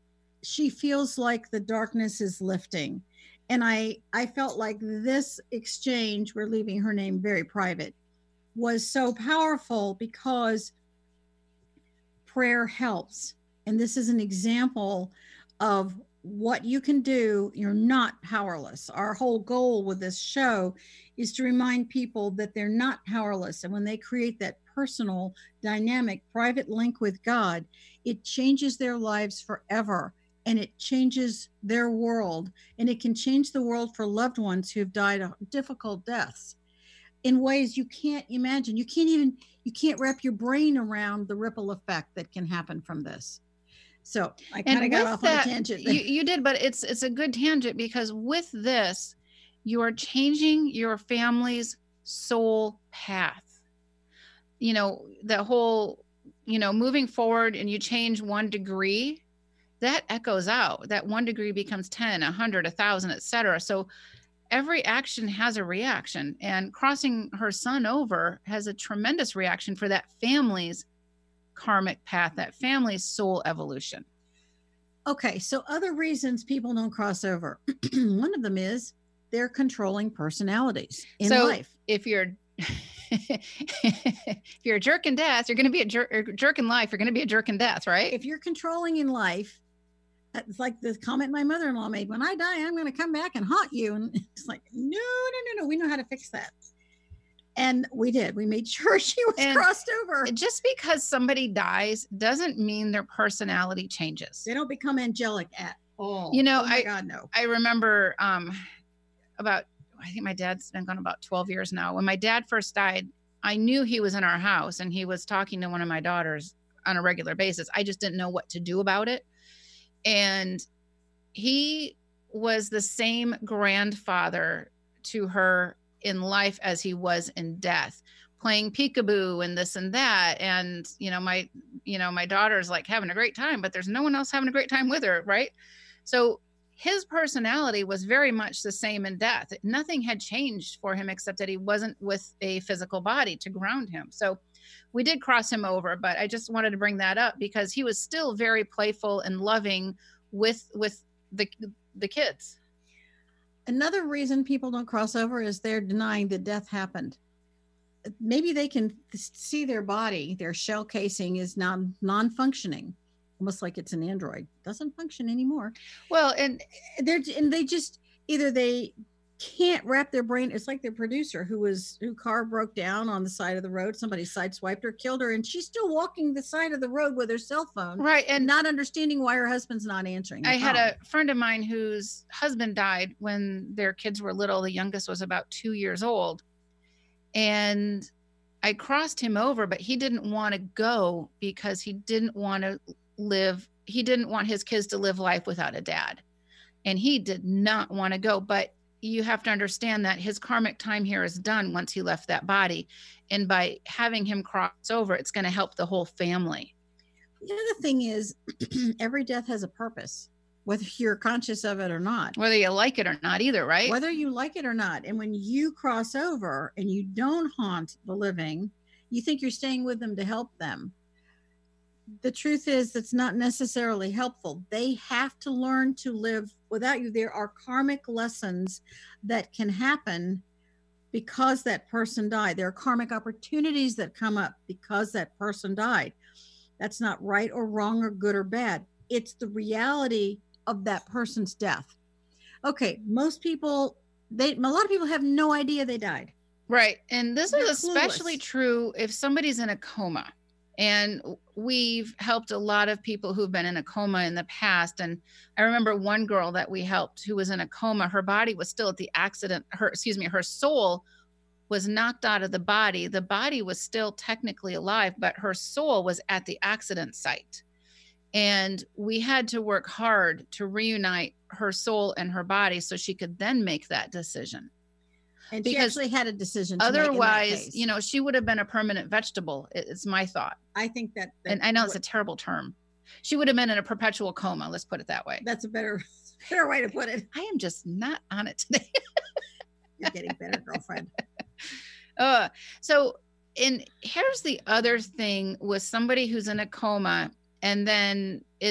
she feels like the darkness is lifting. And I, I felt like this exchange, we're leaving her name very private, was so powerful because prayer helps. And this is an example of what you can do. You're not powerless. Our whole goal with this show is to remind people that they're not powerless. And when they create that personal, dynamic, private link with God, it changes their lives forever. And it changes their world. And it can change the world for loved ones who have died of difficult deaths in ways you can't imagine. You can't even, you can't wrap your brain around the ripple effect that can happen from this. So I kind of got off
that,
on a tangent.
You, you did, but it's it's a good tangent, because with this, you are changing your family's soul path. You know, the whole, you know, moving forward, and you change one degree, that echoes out. That one degree becomes ten, a hundred, a thousand, et cetera. So every action has a reaction, and crossing her son over has a tremendous reaction for that family's karmic path, that family's soul evolution.
Okay, so other reasons people don't cross over. One of them is they're controlling personalities in
so
life.
If you're if you're a jerk in death, you're going to be a jerk, jerk in life. You're going to be a jerk in death, right?
If you're controlling in life, it's like the comment my mother-in-law made: when I die, I'm going to come back and haunt you. And it's like, no, no, no, no. We know how to fix that. And we did. We made sure she was
and
crossed over.
Just because somebody dies doesn't mean their personality changes.
They don't become angelic at all.
You know,
oh my
I,
God, no.
I remember um, about, I think my dad's been gone about twelve years now. When my dad first died, I knew he was in our house and he was talking to one of my daughters on a regular basis. I just didn't know what to do about it. And he was the same grandfather to her in life as he was in death, playing peekaboo and this and that. And, you know, my, you know, my daughter's like having a great time, but there's no one else having a great time with her. Right. So his personality was very much the same in death. Nothing had changed for him except that he wasn't with a physical body to ground him. So we did cross him over, but I just wanted to bring that up because he was still very playful and loving with, with the, the kids.
Another reason people don't cross over is they're denying that death happened. Maybe they can see their body, their shell casing is non non-functioning, almost like it's an android. Doesn't function anymore.
Well, and
they're and they just either they can't wrap their brain. It's like their producer who was who car broke down on the side of the road. Somebody sideswiped her, killed her, and she's still walking the side of the road with her cell phone,
right, and
not understanding why her husband's not answering.
I had a friend of mine whose husband died when their kids were little. The youngest was about two years old, and I crossed him over, but he didn't want to go because he didn't want to live. He didn't want his kids to live life without a dad, and he did not want to go, but you have to understand that his karmic time here is done once he left that body. And by having him cross over, it's going to help the whole family.
The other thing is every death has a purpose, whether you're conscious of it or not.
Whether you like it or not either, right?
Whether you like it or not. And when you cross over and you don't haunt the living, you think you're staying with them to help them. The truth is that's not necessarily helpful. They have to learn to live without you. There are karmic lessons that can happen because that person died. There are karmic opportunities that come up because that person died. That's not right or wrong or good or bad. It's the reality of that person's death. Okay, most people, they a lot of people have no idea they died.
Right. And this
They're
is especially
clueless.
true if somebody's in a coma. And we've helped a lot of people who've been in a coma in the past. And I remember one girl that we helped who was in a coma. Her body was still at the accident. Her, excuse me, her soul was knocked out of the body. The body was still technically alive, but her soul was at the accident site. And we had to work hard to reunite her soul and her body so she could then make that decision.
And she
Because
actually had a decision to make in that
otherwise,
case.
you know, she would have been a permanent vegetable. It- It's my thought.
I think that, that
And I know it's a terrible term. She would have been in a perpetual coma. Let's put it that way.
that's a better better way to put it.
I am just not on it today.
You're getting better, girlfriend.
uh, so, and here's the other thing with somebody who's in a coma, and then it's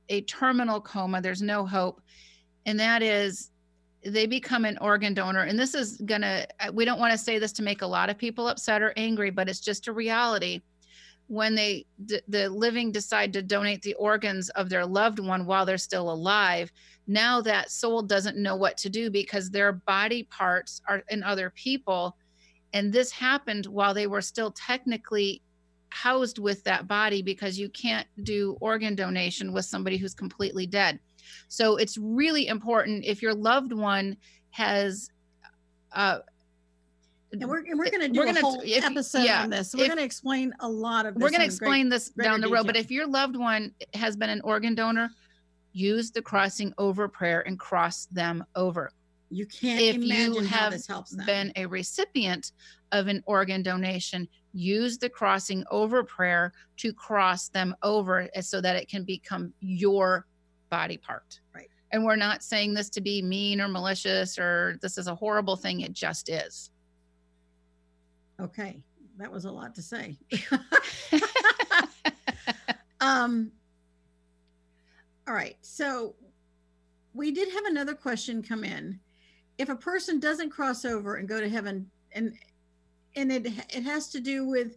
a terminal coma. There's no hope. And that is they become an organ donor. And this is going to, we don't want to say this to make a lot of people upset or angry, but it's just a reality. When they, the living decide to donate the organs of their loved one while they're still alive, now that soul doesn't know what to do because their body parts are in other people. And this happened while they were still technically housed with that body, because you can't do organ donation with somebody who's completely dead. So it's really important if your loved one has, uh,
and we're, and we're going to do
we're
a
gonna,
whole
if,
episode
yeah,
on this. So we're
if,
going to explain a lot of this.
We're going to explain this down the road.
detail.
But if your loved one has been an organ donor, use the crossing over prayer and cross them over.
You can't
if
imagine
you
how
have
this helps them.
been a recipient of an organ donation, use the crossing over prayer to cross them over so that it can become your body part.
Right.
And we're not saying this to be mean or malicious or this is a horrible thing. It just is.
Okay. That was a lot to say. um, all right. So we did have another question come in. If a person doesn't cross over and go to heaven, and and it it has to do with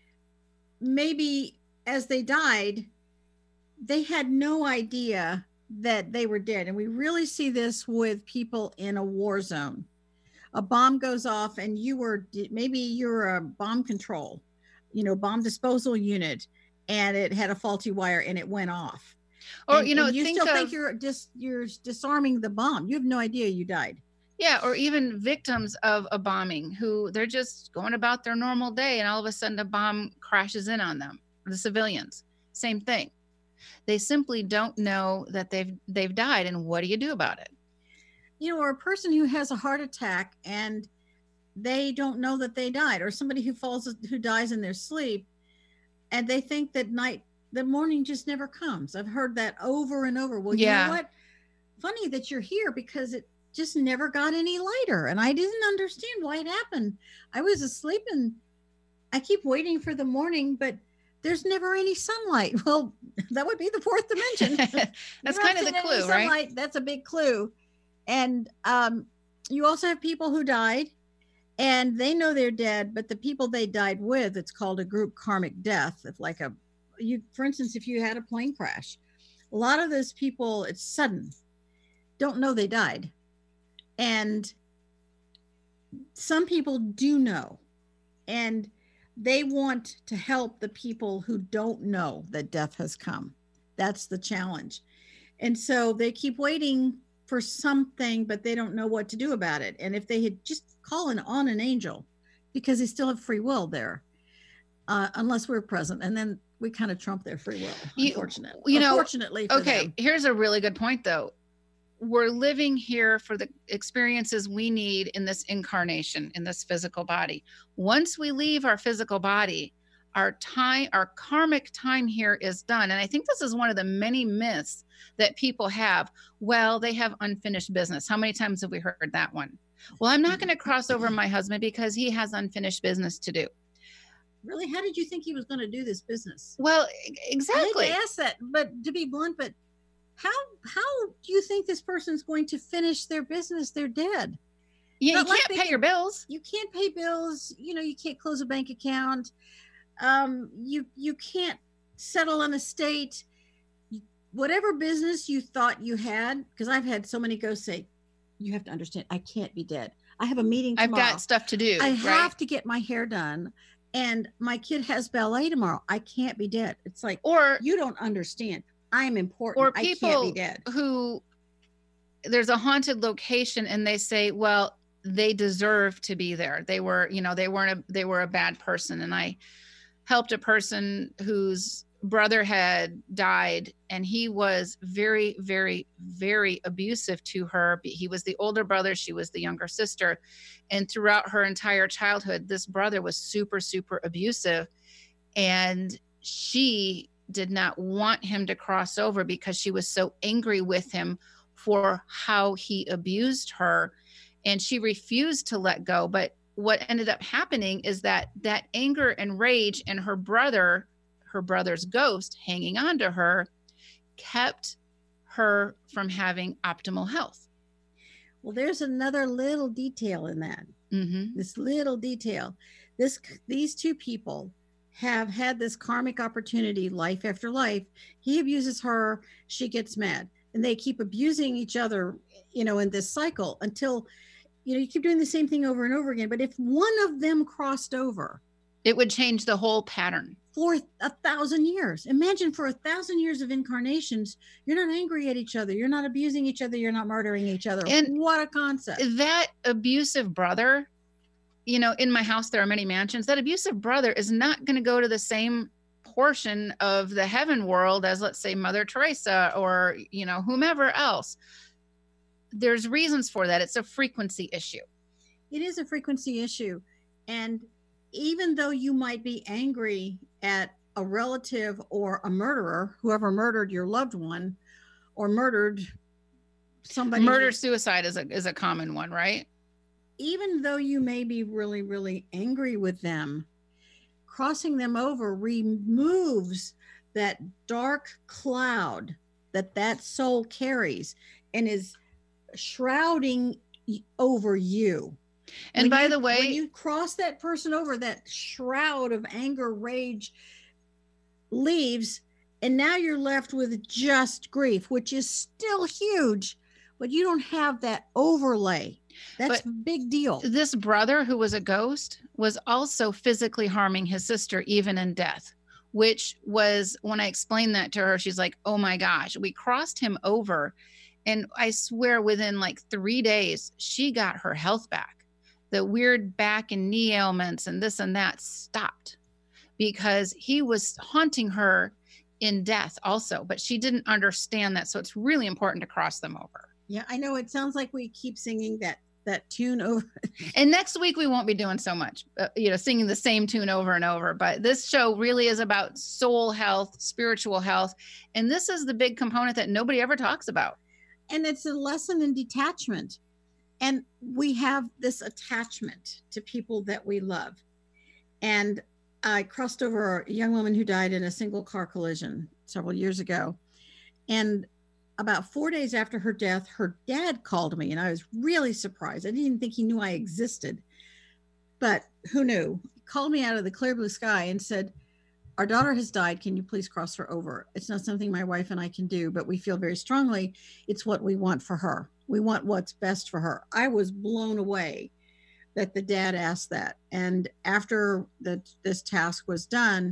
maybe as they died, they had no idea that they were dead. And we really see this with people in a war zone. A bomb goes off and you were, maybe you're a bomb control, you know, bomb disposal unit, and it had a faulty wire and it went off.
Or,
and,
you know,
and you
think
still
of,
think you're just, you're disarming the bomb. You have no idea you died.
Yeah. Or even victims of a bombing who they're just going about their normal day and all of a sudden a bomb crashes in on them, the civilians, same thing. They simply don't know that they've, they've died. And what do you do about it?
You know, or a person who has a heart attack and they don't know that they died, or somebody who falls, who dies in their sleep, and they think that night, the morning just never comes. I've heard that over and over. Well,
yeah.
You know what? Funny that you're here because it just never got any lighter. And I didn't understand why it happened. I was asleep and I keep waiting for the morning, but there's never any sunlight. Well, that would be the fourth dimension.
That's kind of the clue, right?
That's a big clue. And um, you also have people who died and they know they're dead, but the people they died with, it's called a group karmic death. If like a, you, for instance, if you had a plane crash, a lot of those people, it's sudden, don't know they died. And some people do know, and they want to help the people who don't know that death has come. That's the challenge. And so they keep waiting for something, but they don't know what to do about it. And if they had just call in on an angel, because they still have free will there, uh, unless we're present, and then we kind of trump their free will, unfortunately. You, you know, unfortunately for
okay,
them.
Here's a really good point, though. We're living here for the experiences we need in this incarnation, in this physical body. Once we leave our physical body, our time, our karmic time here is done. And I think this is one of the many myths that people have. Well, they have unfinished business. How many times have we heard that one? Well, I'm not going to cross over my husband because he has unfinished business to do.
Really? How did you think he was going to do this business?
Well, exactly.
I hate to ask that, but to be blunt, but how how do you think this person's going to finish their business? They're dead.
Yeah, you can't pay can, your bills.
You can't pay bills. You know, you can't close a bank account. Um, you you can't settle an estate. Whatever business you thought you had, because I've had so many ghosts say, you have to understand, I can't be dead. I have a meeting tomorrow.
I've got stuff to do.
I
right?
have to get my hair done. And my kid has ballet tomorrow. I can't be dead. It's like,
or
you don't understand. I'm important.
Or people
I can't be dead.
Who there's a haunted location and they say, well, they deserve to be there. They were, you know, they weren't, a, they were a bad person. And I helped a person whose brother had died and he was very, very, very abusive to her. He was the older brother. She was the younger sister. And throughout her entire childhood, this brother was super, super abusive. And she did not want him to cross over because she was so angry with him for how he abused her. And she refused to let go. But what ended up happening is that that anger and rage and her brother, her brother's ghost hanging on to her, kept her from having optimal health.
Well, there's another little detail in that.
Mm-hmm.
This little detail. This these two people have had this karmic opportunity life after life. He abuses her, she gets mad, and they keep abusing each other, you know, in this cycle until, you know, you keep doing the same thing over and over again. But if one of them crossed over,
it would change the whole pattern
for a thousand years. Imagine for a thousand years of incarnations, you're not angry at each other, you're not abusing each other, you're not murdering each other. And what a concept.
That abusive brother, you know, in my house, there are many mansions. That abusive brother is not going to go to the same portion of the heaven world as, let's say, Mother Teresa or, you know, whomever else. There's reasons for that. It's a frequency issue.
It is a frequency issue. And even though you might be angry at a relative or a murderer, whoever murdered your loved one or murdered somebody.
Murder suicide is a, is a common one, right?
Even though you may be really, really angry with them, crossing them over removes that dark cloud that that soul carries and is shrouding over you.
And
when
by
you,
the way,
when you cross that person over, that shroud of anger, rage leaves, and now you're left with just grief, which is still huge, but you don't have that overlay. That's a big deal.
This brother who was a ghost was also physically harming his sister, even in death, which was, when I explained that to her, she's like, oh my gosh, we crossed him over. And I swear within like three days, she got her health back. The weird back and knee ailments and this and that stopped because he was haunting her in death also, but she didn't understand that. So it's really important to cross them over.
Yeah, I know. It sounds like we keep singing that that tune over.
And next week we won't be doing so much, uh, you know, singing the same tune over and over. But this show really is about soul health, spiritual health. And this is the big component that nobody ever talks about.
And it's a lesson in detachment. And we have this attachment to people that we love. And I crossed over a young woman who died in a single car collision several years ago. And about four days after her death, her dad called me, and I was really surprised. I didn't even think he knew I existed, but who knew? He called me out of the clear blue sky and said, our daughter has died. Can you please cross her over? It's not something my wife and I can do, but we feel very strongly it's what we want for her. We want what's best for her. I was blown away that the dad asked that. And after the, this task was done,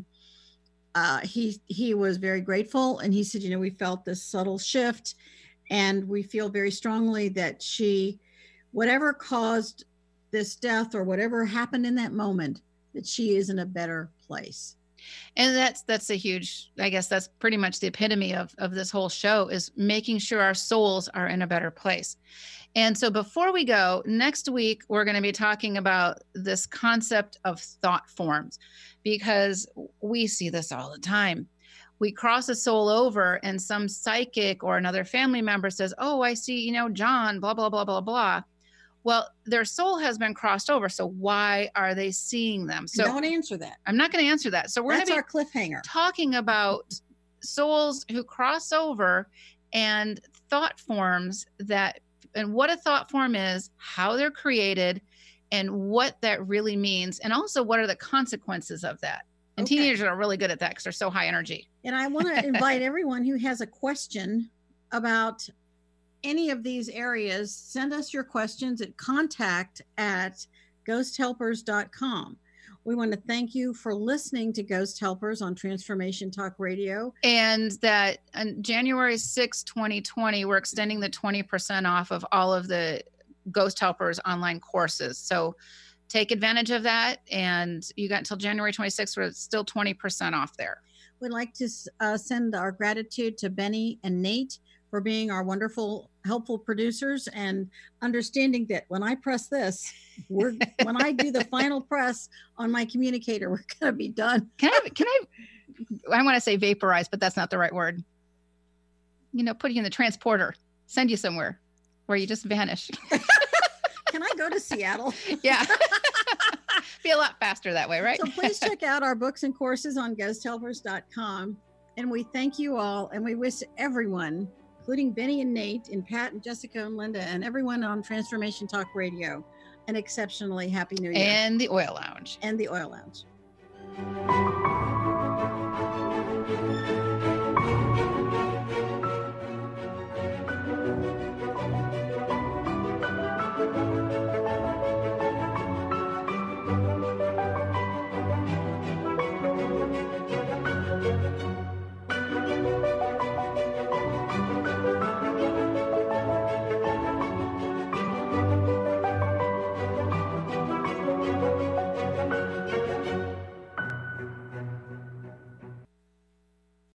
Uh, he he was very grateful, and he said, you know, we felt this subtle shift, and we feel very strongly that she, whatever caused this death or whatever happened in that moment, that she is in a better place.
And that's that's a huge, I guess that's pretty much the epitome of, of this whole show, is making sure our souls are in a better place. And so before we go, next week, we're going to be talking about this concept of thought forms, because we see this all the time. We cross a soul over and some psychic or another family member says, oh, I see, you know, John, blah, blah, blah, blah, blah. Well, their soul has been crossed over. So why are they seeing them? So
don't answer that.
I'm not going to answer that. So we're
That's
going
our cliffhanger.
Talking about souls who cross over and thought forms that, and what a thought form is, how they're created, and what that really means. And also, what are the consequences of that? And okay. Teenagers are really good at that because they're so high energy.
And I want to invite everyone who has a question about any of these areas, send us your questions at contact at ghost helpers dot com. We want to thank you for listening to Ghost Helpers on Transformation Talk Radio.
And that on January sixth, twenty twenty, we're extending the twenty percent off of all of the Ghost Helpers online courses. So take advantage of that. And you got until January twenty-sixth, where it's still twenty percent off there.
We'd like to uh, send our gratitude to Benny and Nate for being our wonderful, helpful producers, and understanding that when I press this, we're when I do the final press on my communicator, we're going to be done.
Can I, can I, I want to say vaporize, but that's not the right word. You know, put you in the transporter, send you somewhere where you just vanish.
Can I go to Seattle?
Yeah. Be a lot faster that way, right?
So please check out our books and courses on ghost helpers dot com. And we thank you all, and we wish everyone, including Benny and Nate and Pat and Jessica and Linda and everyone on Transformation Talk Radio, an exceptionally happy new year.
And the Oil Lounge.
And the Oil Lounge.